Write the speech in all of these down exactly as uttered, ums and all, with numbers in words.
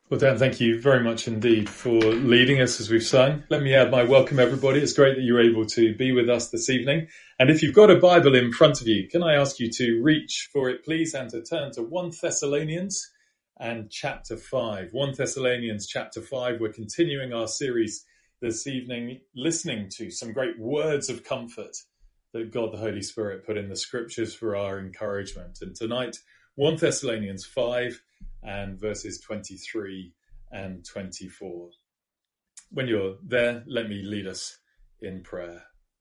Well, Dan, thank you very much indeed for leading us as we've sung. Let me add my welcome, everybody. It's great that you're able to be with us this evening. And if you've got a Bible in front of you, can I ask you to reach for it, please, and to turn to First Thessalonians and chapter five. First Thessalonians chapter five. We're continuing our series this evening, listening to some great words of comfort that God the Holy Spirit put in the scriptures for our encouragement. And tonight, First Thessalonians five and verses twenty-three and twenty-four. When you're there, let me lead us in prayer.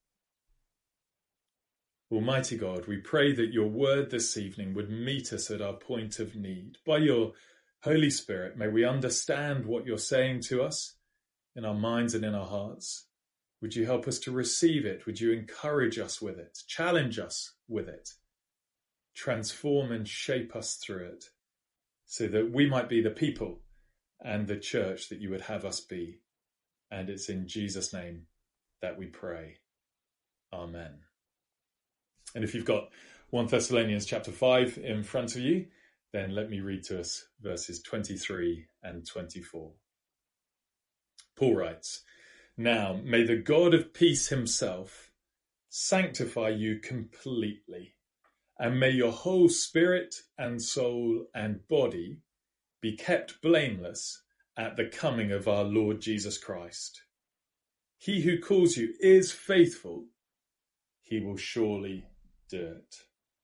Almighty God, we pray that your word this evening would meet us at our point of need. By your Holy Spirit, may we understand what you're saying to us in our minds and in our hearts. Would you help us to receive it? Would you encourage us with it? Challenge us with it? Transform and shape us through it, so that we might be the people and the church that you would have us be. And it's in Jesus' name that we pray. Amen. And if you've got First Thessalonians chapter five in front of you, then let me read to us verses twenty-three and twenty-four. Paul writes, "Now may the God of peace himself sanctify you completely, and may your whole spirit and soul and body be kept blameless at the coming of our Lord Jesus Christ. He who calls you is faithful. He will surely do it."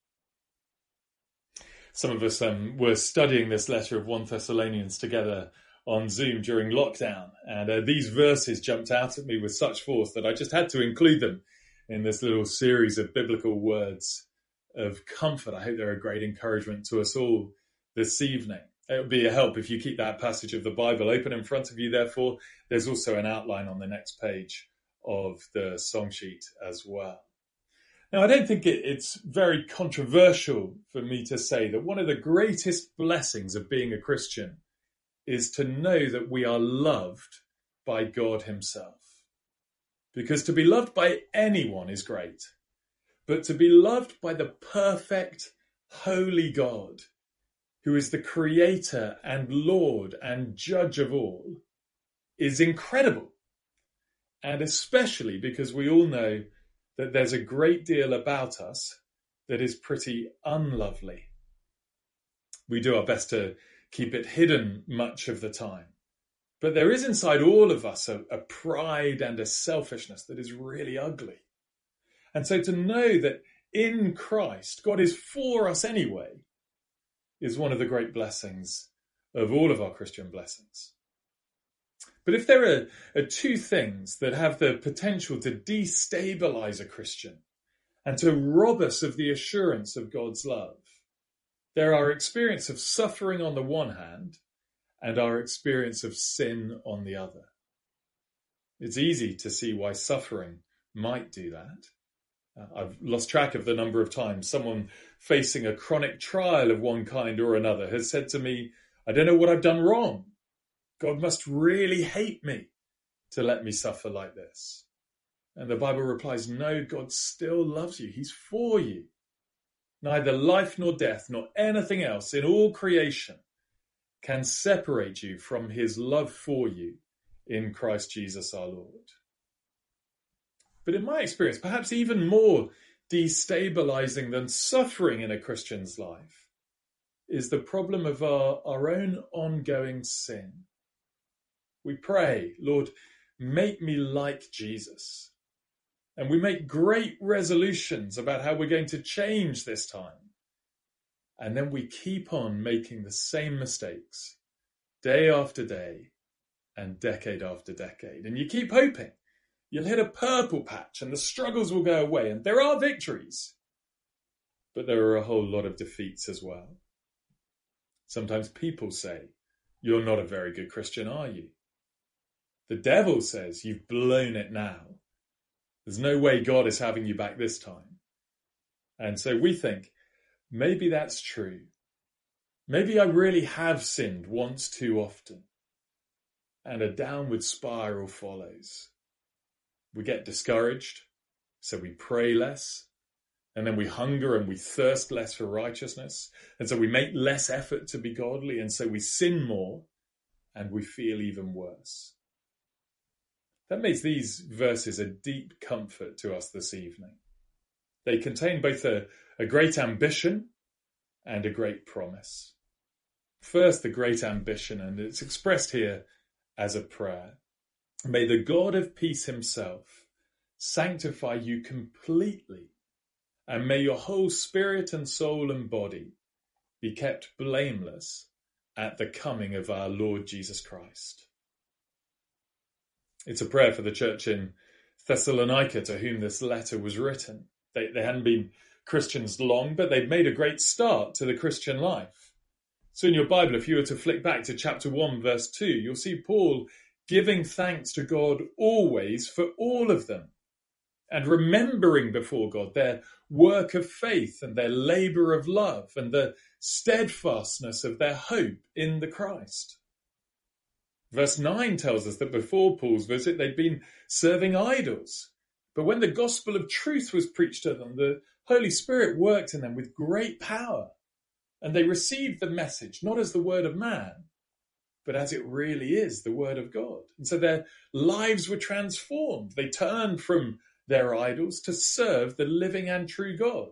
Some of us um, were studying this letter of First Thessalonians together on Zoom during lockdown, and uh, these verses jumped out at me with such force that I just had to include them in this little series of biblical words of comfort. I hope they're a great encouragement to us all this evening. It would be a help if you keep that passage of the Bible open in front of you. Therefore, there's also an outline on the next page of the song sheet as well. Now, I don't think it, it's very controversial for me to say that one of the greatest blessings of being a Christian is to know that we are loved by God himself. Because to be loved by anyone is great. But to be loved by the perfect, holy God, who is the creator and Lord and judge of all, is incredible. And especially because we all know that there's a great deal about us that is pretty unlovely. We do our best to keep it hidden much of the time. But there is inside all of us a, a pride and a selfishness that is really ugly. And so to know that in Christ, God is for us anyway, is one of the great blessings of all of our Christian blessings. But if there are, are two things that have the potential to destabilize a Christian and to rob us of the assurance of God's love, they're our experience of suffering on the one hand and our experience of sin on the other. It's easy to see why suffering might do that. Uh, I've lost track of the number of times someone facing a chronic trial of one kind or another has said to me, "I don't know what I've done wrong. God must really hate me to let me suffer like this." And the Bible replies, no, God still loves you. He's for you. Neither life nor death nor anything else in all creation can separate you from his love for you in Christ Jesus our Lord. But in my experience, perhaps even more destabilizing than suffering in a Christian's life is the problem of our, our own ongoing sin. We pray, "Lord, make me like Jesus." And we make great resolutions about how we're going to change this time. And then we keep on making the same mistakes day after day and decade after decade. And you keep hoping you'll hit a purple patch and the struggles will go away. And there are victories, but there are a whole lot of defeats as well. Sometimes people say, "You're not a very good Christian, are you?" The devil says, "You've blown it now. There's no way God is having you back this time." And so we think, maybe that's true. Maybe I really have sinned once too often. And a downward spiral follows. We get discouraged, so we pray less. And then we hunger and we thirst less for righteousness. And so we make less effort to be godly. And so we sin more. and we feel even worse. That makes these verses a deep comfort to us this evening. They contain both a, a great ambition and a great promise. First, the great ambition, and it's expressed here as a prayer. May the God of peace himself sanctify you completely, and may your whole spirit and soul and body be kept blameless at the coming of our Lord Jesus Christ. It's a prayer for the church in Thessalonica to whom this letter was written. They, they hadn't been Christians long, but they'd made a great start to the Christian life. So in your Bible, if you were to flick back to chapter one, verse two, you'll see Paul giving thanks to God always for all of them, and remembering before God their work of faith and their labour of love and the steadfastness of their hope in the Christ. Verse nine tells us that before Paul's visit, they'd been serving idols. But when the gospel of truth was preached to them, the Holy Spirit worked in them with great power. And they received the message, not as the word of man, but as it really is, the word of God. And so their lives were transformed. They turned from their idols to serve the living and true God,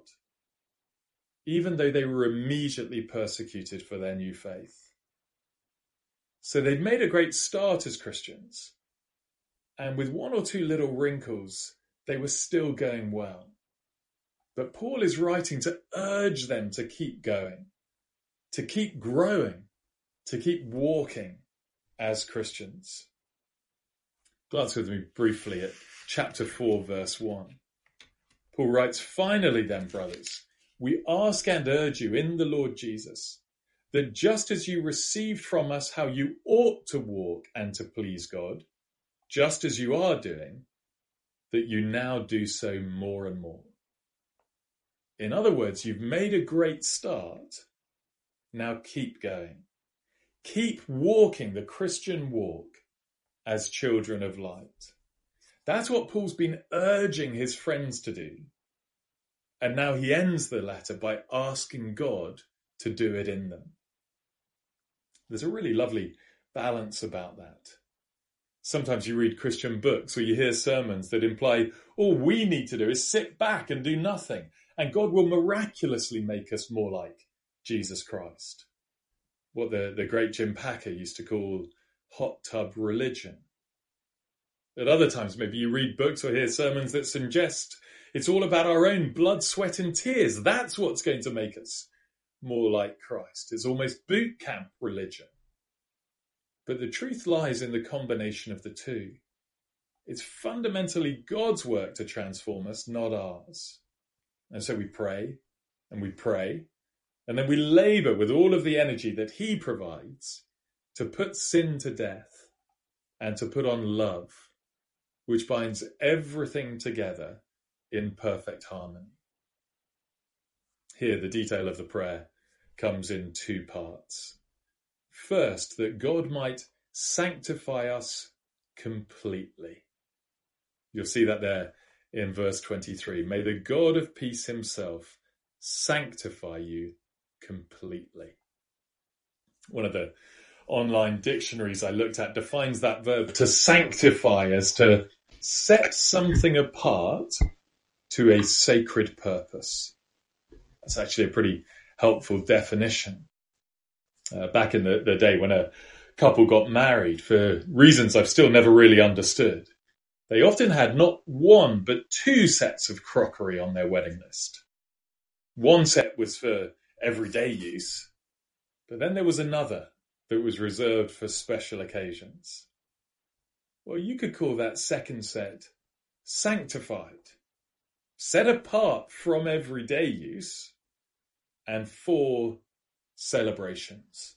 even though they were immediately persecuted for their new faith. So they'd made a great start as Christians, and with one or two little wrinkles, they were still going well. But Paul is writing to urge them to keep going, to keep growing, to keep walking as Christians. Glance with me briefly at chapter four, verse one. Paul writes, "Finally then, brothers, we ask and urge you in the Lord Jesus, that just as you received from us how you ought to walk and to please God, just as you are doing, that you now do so more and more." In other words, you've made a great start. Now keep going. Keep walking the Christian walk as children of light. That's what Paul's been urging his friends to do. And now he ends the letter by asking God to do it in them. There's a really lovely balance about that. Sometimes you read Christian books or you hear sermons that imply all we need to do is sit back and do nothing, and God will miraculously make us more like Jesus Christ. What the, the great Jim Packer used to call hot tub religion. At other times, maybe you read books or hear sermons that suggest it's all about our own blood, sweat and tears. That's what's going to make us more like Christ. It's almost boot camp religion. But the truth lies in the combination of the two. It's fundamentally God's work to transform us, not ours. And so we pray and we pray, and then we labour with all of the energy that he provides to put sin to death and to put on love, which binds everything together in perfect harmony. Here, the detail of the prayer comes in two parts. First, that God might sanctify us completely. You'll see that there in verse twenty-three. May the God of peace himself sanctify you completely. One of the online dictionaries I looked at defines that verb to sanctify as to set something apart to a sacred purpose. That's actually a pretty helpful definition. Uh, back in the, the day when a couple got married, for reasons I've still never really understood, they often had not one but two sets of crockery on their wedding list. One set was for everyday use, but then there was another that was reserved for special occasions. Well, you could call that second set sanctified, set apart from everyday use and for celebrations.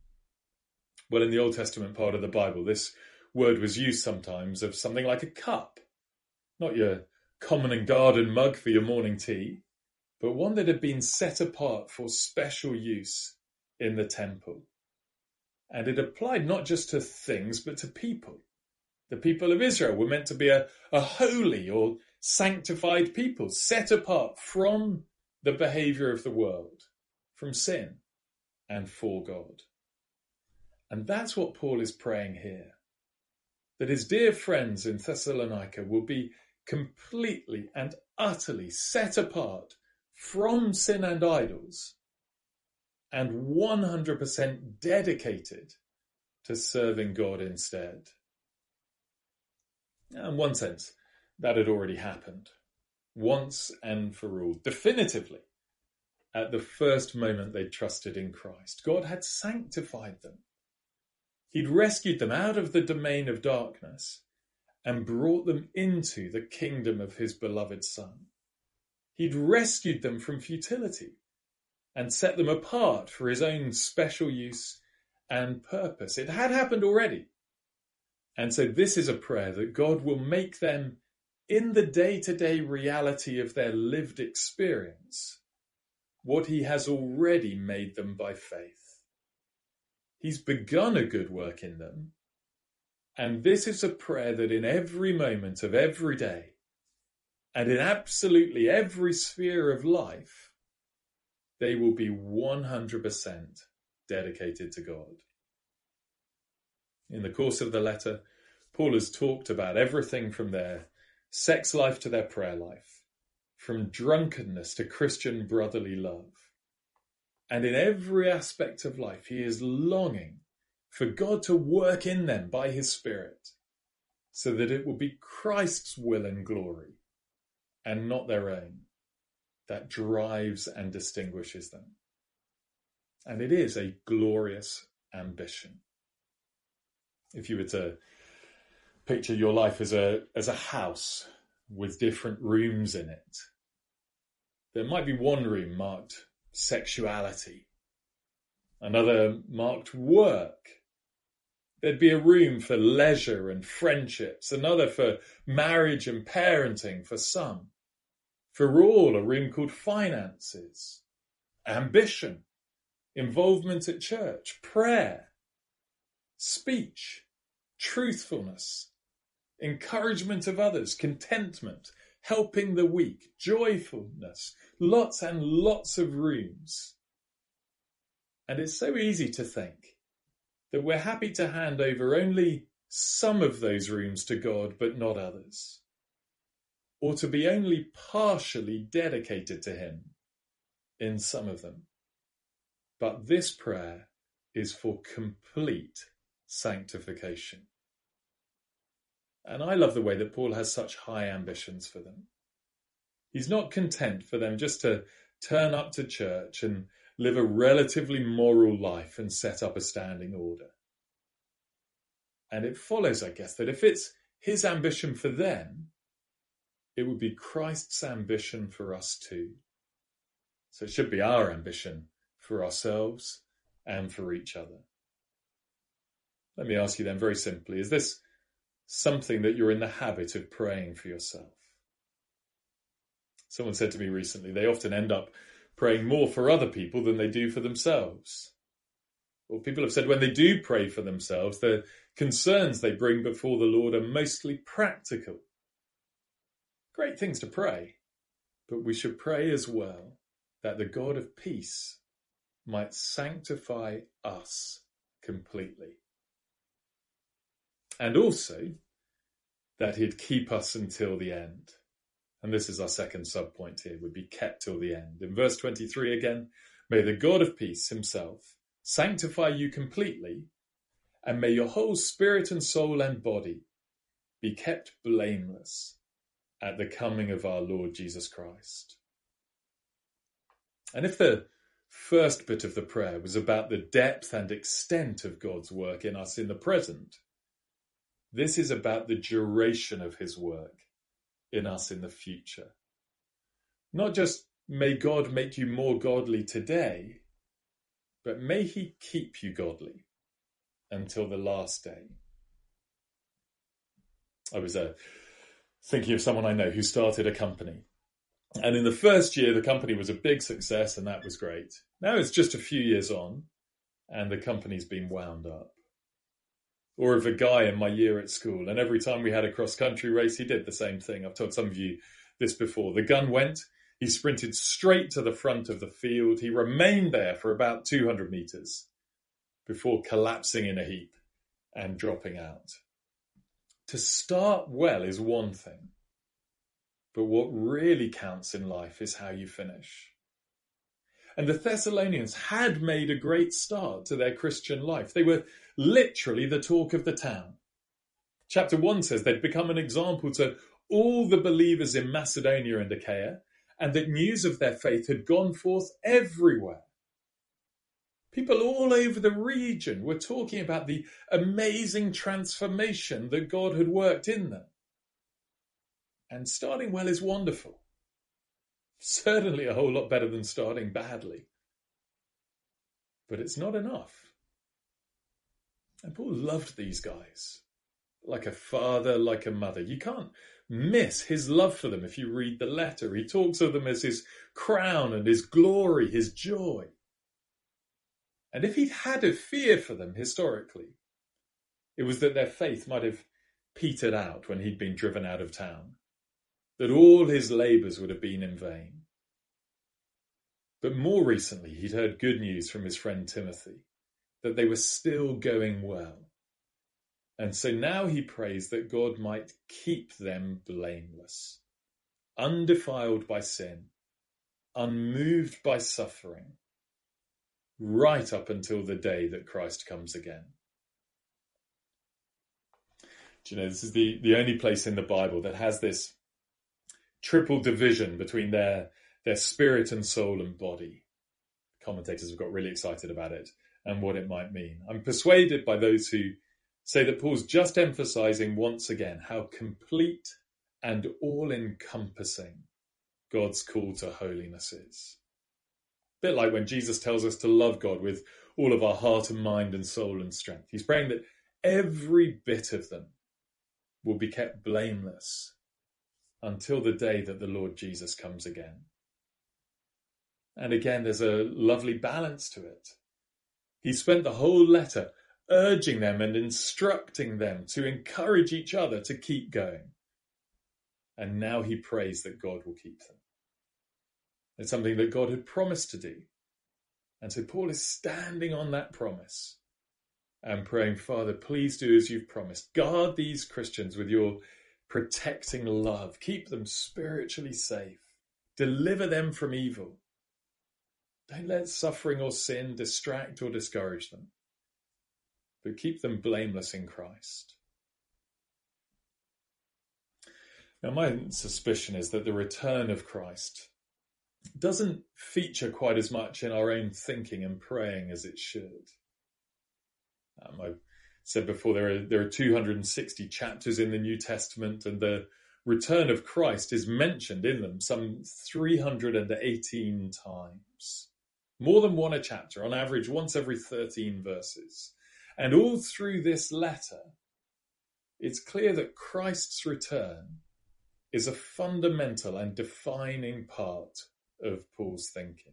Well, in the Old Testament part of the Bible, this word was used sometimes of something like a cup, not your common and garden mug for your morning tea, but one that had been set apart for special use in the temple. And it applied not just to things, but to people. The people of Israel were meant to be a, a holy or sanctified people, set apart from the behaviour of the world, from sin, and for God. And that's what Paul is praying here. That his dear friends in Thessalonica will be completely and utterly set apart from sin and idols and one hundred percent dedicated to serving God instead. In one sense, that had already happened, once and for all, definitively, at the first moment they trusted in Christ. God had sanctified them. He'd rescued them out of the domain of darkness and brought them into the kingdom of his beloved Son. He'd rescued them from futility and set them apart for his own special use and purpose. It had happened already. And so this is a prayer that God will make them, in the day-to-day reality of their lived experience, what he has already made them by faith. He's begun a good work in them, and this is a prayer that in every moment of every day, and in absolutely every sphere of life, they will be one hundred percent dedicated to God. In the course of the letter, Paul has talked about everything from their sex life to their prayer life, from drunkenness to Christian brotherly love. And in every aspect of life, he is longing for God to work in them by his Spirit, so that it will be Christ's will and glory, and not their own, that drives and distinguishes them. And it is a glorious ambition. If you were to picture your life as a as a house with different rooms in it, there might be one room marked sexuality, another marked work. There'd be a room for leisure and friendships, another for marriage and parenting for some. For all, a room called finances, ambition, involvement at church, prayer, speech, truthfulness, encouragement of others, contentment, helping the weak, joyfulness, lots and lots of rooms. And it's so easy to think that we're happy to hand over only some of those rooms to God, but not others, or to be only partially dedicated to him in some of them. But this prayer is for complete sanctification. And I love the way that Paul has such high ambitions for them. He's not content for them just to turn up to church and live a relatively moral life and set up a standing order. And it follows, I guess, that if it's his ambition for them, it would be Christ's ambition for us too. So it should be our ambition for ourselves and for each other. Let me ask you then very simply, is this something that you're in the habit of praying for yourself? Someone said to me recently, they often end up praying more for other people than they do for themselves. Or people have said when they do pray for themselves, the concerns they bring before the Lord are mostly practical. Great things to pray, but we should pray as well that the God of peace might sanctify us completely. And also that he'd keep us until the end. And this is our second subpoint here, would be kept till the end. In verse twenty-three again, may the God of peace himself sanctify you completely, and may your whole spirit and soul and body be kept blameless at the coming of our Lord Jesus Christ. And if the first bit of the prayer was about the depth and extent of God's work in us in the present, this is about the duration of his work in us in the future. Not just may God make you more godly today, but may he keep you godly until the last day. I was uh, thinking of someone I know who started a company. And in the first year, the company was a big success, and that was great. Now it's just a few years on, and the company's been wound up. Or of a guy in my year at school, and every time we had a cross-country race, he did the same thing. I've told some of you this before. The gun went, he sprinted straight to the front of the field. He remained there for about two hundred metres before collapsing in a heap and dropping out. To start well is one thing, but what really counts in life is how you finish. And the Thessalonians had made a great start to their Christian life. They were literally the talk of the town. Chapter one says they'd become an example to all the believers in Macedonia and Achaia, and that news of their faith had gone forth everywhere. People all over the region were talking about the amazing transformation that God had worked in them. And starting well is wonderful. Certainly a whole lot better than starting badly. But it's not enough. And Paul loved these guys. Like a father, like a mother. You can't miss his love for them if you read the letter. He talks of them as his crown and his glory, his joy. And if he'd had a fear for them historically, it was that their faith might have petered out when he'd been driven out of town, that all his labours would have been in vain. But more recently, he'd heard good news from his friend Timothy, that they were still going well. And so now he prays that God might keep them blameless, undefiled by sin, unmoved by suffering, right up until the day that Christ comes again. Do you know, this is the, the only place in the Bible that has this triple division between their, their spirit and soul and body. Commentators have got really excited about it and what it might mean. I'm persuaded by those who say that Paul's just emphasizing once again how complete and all-encompassing God's call to holiness is. A bit like when Jesus tells us to love God with all of our heart and mind and soul and strength. He's praying that every bit of them will be kept blameless until the day that the Lord Jesus comes again. And again, there's a lovely balance to it. He spent the whole letter urging them and instructing them to encourage each other to keep going. And now he prays that God will keep them. It's something that God had promised to do. And so Paul is standing on that promise and praying, Father, please do as you've promised. Guard these Christians with your protecting love. Keep them spiritually safe. Deliver them from evil. Don't let suffering or sin distract or discourage them, but keep them blameless in Christ. Now, my suspicion is that the return of Christ doesn't feature quite as much in our own thinking and praying as it should. Um, I've said before, there are, there are two hundred sixty chapters in the New Testament, and the return of Christ is mentioned in them some three hundred eighteen times. More than one a chapter, on average once every thirteen verses. And all through this letter, it's clear that Christ's return is a fundamental and defining part of Paul's thinking.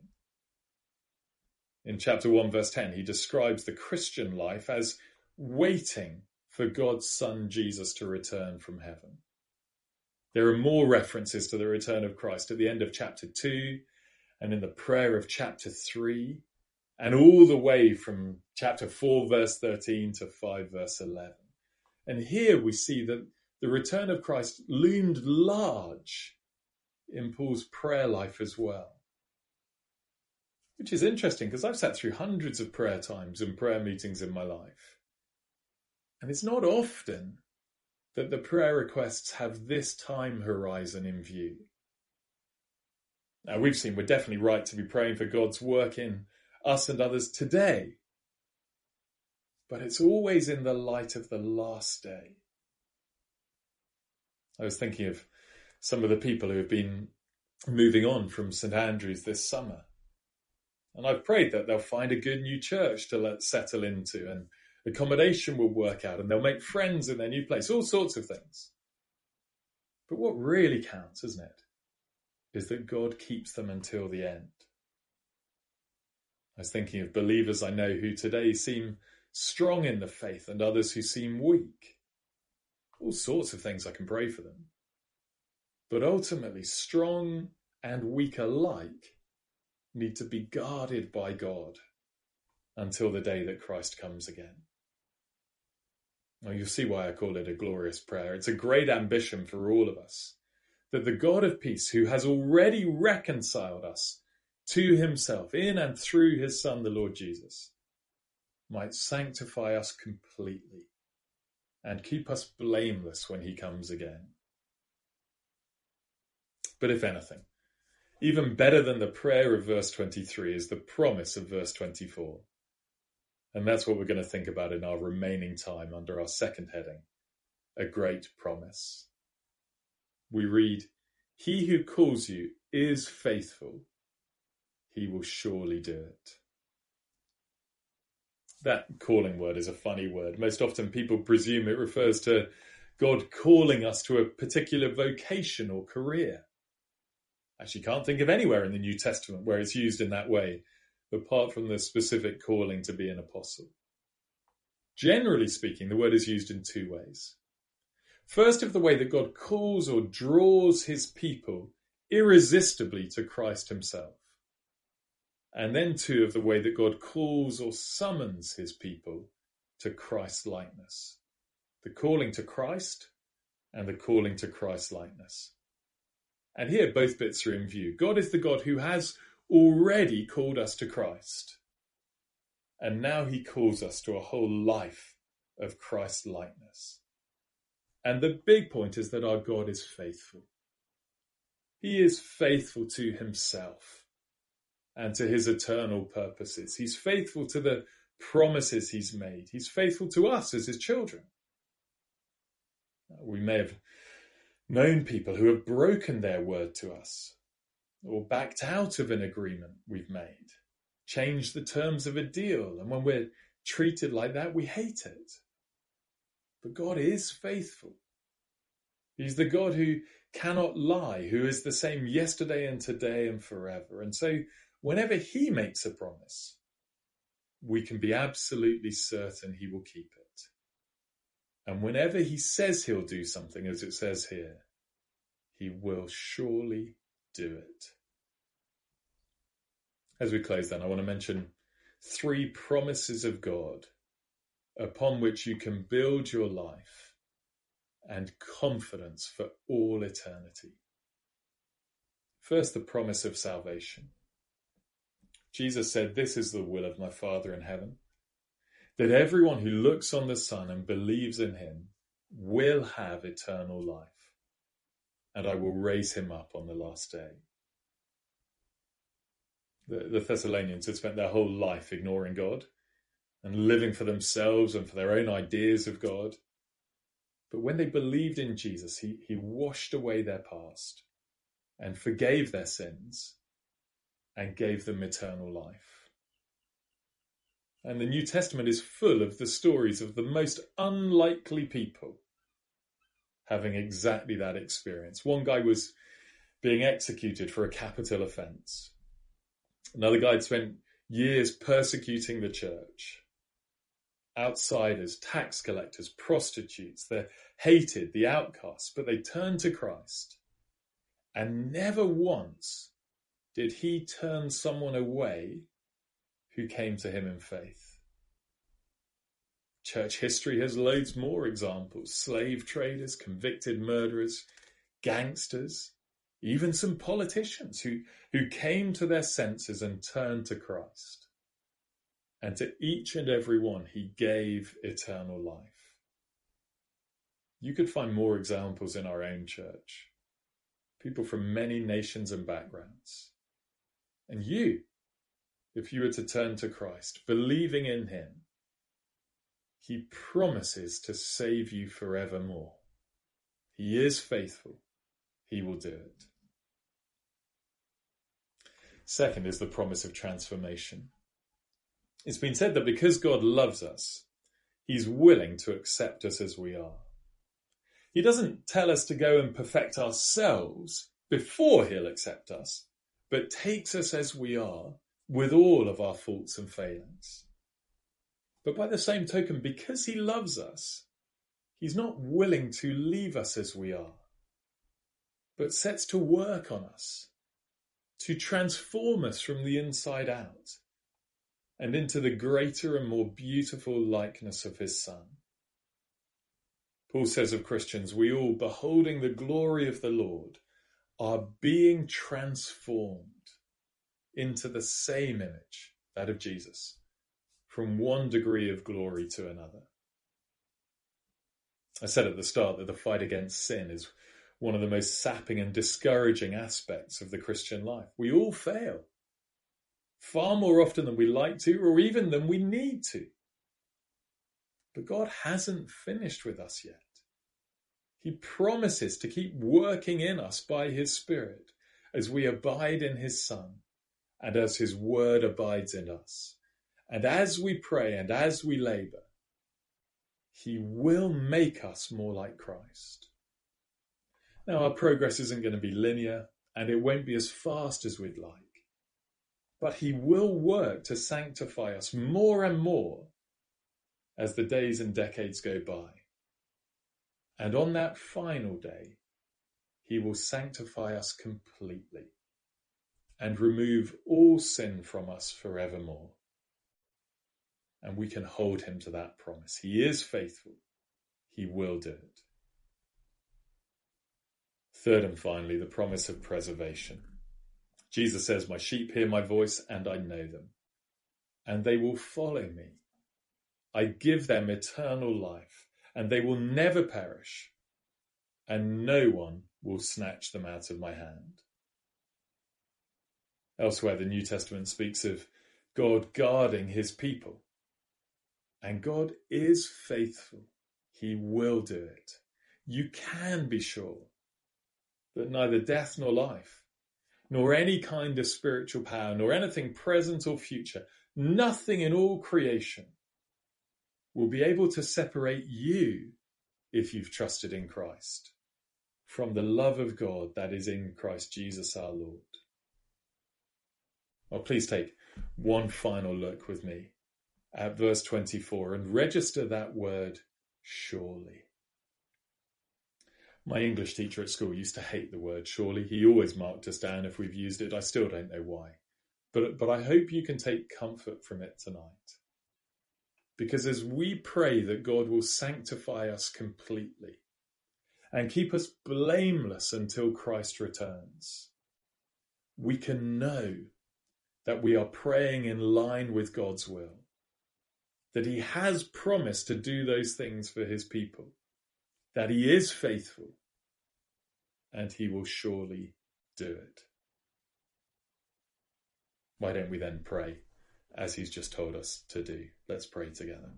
In chapter one, verse ten, he describes the Christian life as waiting for God's Son Jesus to return from heaven. There are more references to the return of Christ at the end of chapter two and in the prayer of chapter three, and all the way from chapter four, verse thirteen to five, verse eleven. And here we see that the return of Christ loomed large in Paul's prayer life as well. Which is interesting because I've sat through hundreds of prayer times and prayer meetings in my life. And it's not often that the prayer requests have this time horizon in view. Now, we've seen we're definitely right to be praying for God's work in us and others today. But it's always in the light of the last day. I was thinking of some of the people who have been moving on from St Andrews this summer. And I've prayed that they'll find a good new church to let settle into, and accommodation will work out, and they'll make friends in their new place, all sorts of things. But what really counts, isn't it, is that God keeps them until the end. I was thinking of believers I know who today seem strong in the faith and others who seem weak. All sorts of things I can pray for them. But ultimately, strong and weak alike need to be guarded by God. until the day that Christ comes again. Now, you'll see why I call it a glorious prayer. It's a great ambition for all of us, that the God of peace, who has already reconciled us to himself in and through his Son, the Lord Jesus, might sanctify us completely and keep us blameless when he comes again. But if anything, even better than the prayer of verse twenty-three is the promise of verse twenty-four. And that's what we're going to think about in our remaining time under our second heading, a great promise. We read, "He who calls you is faithful. He will surely do it." That calling word is a funny word. Most often people presume it refers to God calling us to a particular vocation or career. Actually, can't think of anywhere in the New Testament where it's used in that way, apart from the specific calling to be an apostle. Generally speaking, the word is used in two ways. First, of the way that God calls or draws his people irresistibly to Christ himself. And then two, of the way that God calls or summons his people to Christ's likeness. The calling to Christ and the calling to Christ's likeness. And here both bits are in view. God is the God who has already called us to Christ. And now he calls us to a whole life of Christ likeness. And the big point is that our God is faithful. He is faithful to himself and to his eternal purposes. He's faithful to the promises he's made. He's faithful to us as his children. We may have known people who have broken their word to us, or backed out of an agreement we've made, changed the terms of a deal, and when we're treated like that, we hate it. But God is faithful. He's the God who cannot lie, who is the same yesterday and today and forever. And so whenever he makes a promise, we can be absolutely certain he will keep it. And whenever he says he'll do something, as it says here, he will surely do it. As we close then, I want to mention three promises of God upon which you can build your life and confidence for all eternity. First, the promise of salvation. Jesus said, "This is the will of my Father in heaven, that everyone who looks on the Son and believes in him will have eternal life, and I will raise him up on the last day." The, the Thessalonians had spent their whole life ignoring God and living for themselves and for their own ideas of God. But when they believed in Jesus, he, he washed away their past and forgave their sins and gave them eternal life. And the New Testament is full of the stories of the most unlikely people having exactly that experience. One guy was being executed for a capital offence. Another guy had spent years persecuting the church. Outsiders, tax collectors, prostitutes, they're hated, the outcasts, but they turned to Christ. And never once did he turn someone away who came to him in faith. Church history has loads more examples. Slave traders, convicted murderers, gangsters, even some politicians who, who came to their senses and turned to Christ. And to each and every one, he gave eternal life. You could find more examples in our own church. People from many nations and backgrounds. And you, if you were to turn to Christ, believing in him, he promises to save you forevermore. He is faithful. He will do it. Second is the promise of transformation. It's been said that because God loves us, he's willing to accept us as we are. He doesn't tell us to go and perfect ourselves before he'll accept us, but takes us as we are with all of our faults and failings. But by the same token, because he loves us, he's not willing to leave us as we are, but sets to work on us, to transform us from the inside out, and into the greater and more beautiful likeness of his Son. Paul says of Christians, we all, beholding the glory of the Lord, are being transformed into the same image, that of Jesus, from one degree of glory to another. I said at the start that the fight against sin is one of the most sapping and discouraging aspects of the Christian life. We all fail, far more often than we like to, or even than we need to. But God hasn't finished with us yet. He promises to keep working in us by his Spirit as we abide in his Son and as his word abides in us. And as we pray and as we labor, he will make us more like Christ. Now, our progress isn't going to be linear, and it won't be as fast as we'd like. But he will work to sanctify us more and more as the days and decades go by. And on that final day, he will sanctify us completely and remove all sin from us forevermore. And we can hold him to that promise. He is faithful. He will do it. Third and finally, the promise of preservation. Jesus says, my sheep hear my voice and I know them, and they will follow me. I give them eternal life, and they will never perish, and no one will snatch them out of my hand. Elsewhere, the New Testament speaks of God guarding his people, and God is faithful. He will do it. You can be sure that neither death nor life, nor any kind of spiritual power, nor anything present or future, nothing in all creation will be able to separate you, if you've trusted in Christ, from the love of God that is in Christ Jesus our Lord. Well, please take one final look with me at verse twenty-four and register that word, surely. My English teacher at school used to hate the word surely. He always marked us down if we've used it. I still don't know why. But, but I hope you can take comfort from it tonight. Because as we pray that God will sanctify us completely and keep us blameless until Christ returns, we can know that we are praying in line with God's will, that he has promised to do those things for his people, that he is faithful, and he will surely do it. Why don't we then pray as he's just told us to do? Let's pray together.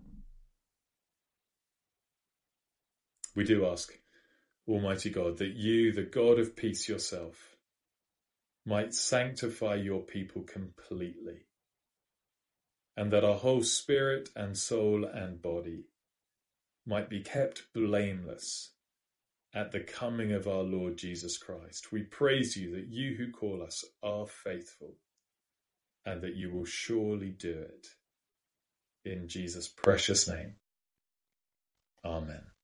We do ask, Almighty God, that you, the God of peace yourself, might sanctify your people completely, and that our whole spirit and soul and body might be kept blameless at the coming of our Lord Jesus Christ. We praise you that you who call us are faithful, and that you will surely do it. In Jesus' precious name. Amen.